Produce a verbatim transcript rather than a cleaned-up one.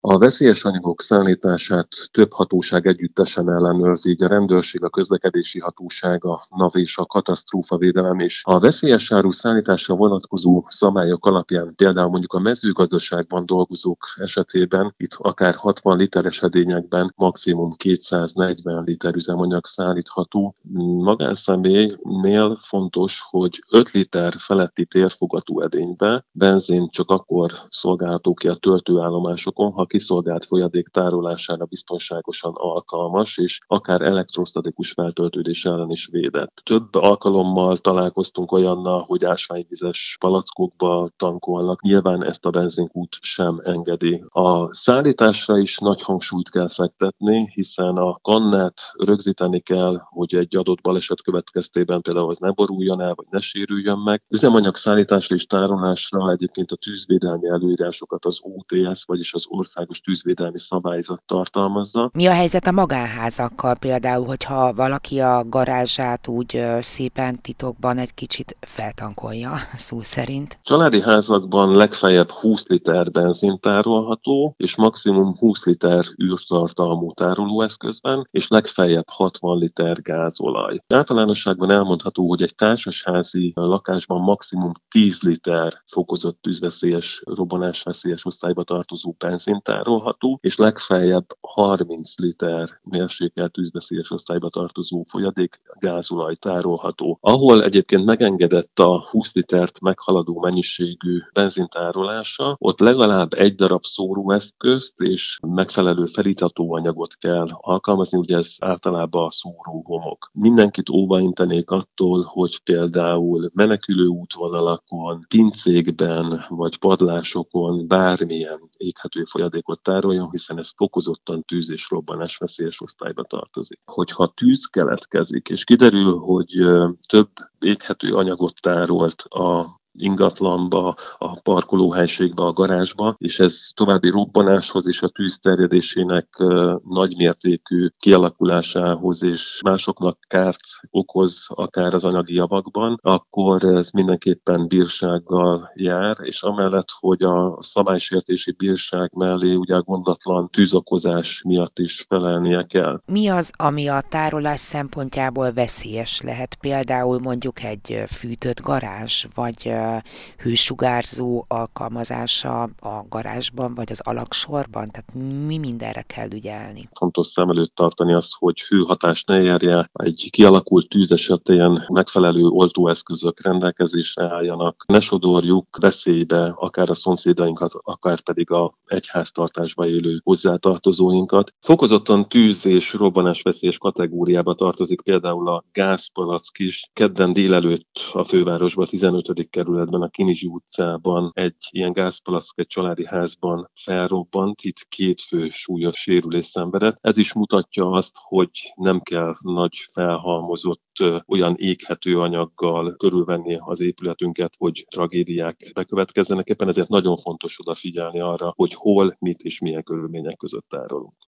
A veszélyes anyagok szállítását több hatóság együttesen ellenőrzi, így a rendőrség, a közlekedési hatóság, a NAV és a katasztrófavédelem is. A veszélyes áru szállításra vonatkozó szabályok alapján például mondjuk a mezőgazdaságban dolgozók esetében itt akár hatvan literes edényekben maximum kétszáznegyven liter üzemanyag szállítható. Magánszemélynél fontos, hogy öt liter feletti térfogatú edénybe benzin csak akkor szolgálható ki a töltőállomásokon, ha kiszolgált folyadék tárolására biztonságosan alkalmas, és akár elektrostatikus feltöltődés ellen is védett. Több alkalommal találkoztunk olyannal, hogy ásványvizes palackokba tankolnak. Nyilván ezt a benzinkút sem engedi. A szállításra is nagy hangsúlyt kell fektetni, hiszen a kannát rögzíteni kell, hogy egy adott baleset következtében például az ne boruljon el, vagy ne sérüljön meg. Üzemanyag szállításra és tárolásra egyébként a tűzvédelmi előírásokat az o té es, vagyis az Országos Tűzvédelmi Szabályzat tartalmazza. Mi a helyzet a magánházakkal például, hogyha valaki a garázsát úgy ö, szépen titokban egy kicsit feltankolja, szó szerint? Családi házakban legfeljebb húsz liter benzin tárolható, és maximum húsz liter űrtartalmú tárolóeszközben, és legfeljebb hatvan liter gázolaj. Általánosságban elmondható, hogy egy társasházi lakásban maximum tíz liter fokozott tűzveszélyes, robbanásveszélyes osztályba tartozó benzin tárolható, és legfeljebb harminc liter mérsékelt tűzveszélyes osztályba tartozó folyadék gázolaj tárolható. Ahol egyébként megengedett a húsz litert meghaladó mennyiségű benzintárolása, ott legalább egy darab szóróeszközt és megfelelő felitatóanyagot kell alkalmazni, ugye ez általában a szórógomok. Mindenkit óvaintenék attól, hogy például menekülő útvonalakon, pincékben vagy padlásokon bármilyen éghető folyadékot tároljon, hiszen ez fokozottan tűz- és robbanásveszélyes osztályba tartozik. Hogyha tűz keletkezik, és kiderül, hogy több éghető anyagot tárolt a ingatlanba, a parkolóhelységbe, a garázsba, és ez további robbanáshoz és a tűz terjedésének nagymértékű kialakulásához és másoknak kárt okoz akár az anyagi javakban, akkor ez mindenképpen bírsággal jár, és amellett, hogy a szabálysértési bírság mellé ugye a gondatlan tűzokozás miatt is felelnie kell. Mi az, ami a tárolás szempontjából veszélyes lehet? Például mondjuk egy fűtött garázs, vagy hősugárzó alkalmazása a garázsban, vagy az alagsorban? Tehát mi mindenre kell ügyelni? Fontos szem előtt tartani azt, hogy hőhatás ne érje, egy kialakult tűz esetén megfelelő oltóeszközök rendelkezésre álljanak, ne sodorjuk veszélybe akár a szomszédainkat, akár pedig a egyháztartásba élő hozzátartozóinkat. Fokozottan tűz- és robbanásveszélyes kategóriába tartozik például a gázpalack is. Kedden délelőtt a fővárosban, a tizenötödik kerületben, a Kinizsi utcában egy ilyen gázpalack egy családi házban felrobbant, itt két fő súlyos sérülés szenvedett. Ez is mutatja azt, hogy nem kell nagy felhalmozott olyan éghető anyaggal körülvenni az épületünket, hogy tragédiák bekövetkezzenek. Éppen ezért nagyon fontos odafigyelni arra, hogy hol, mit és milyen körülmények között tárolunk.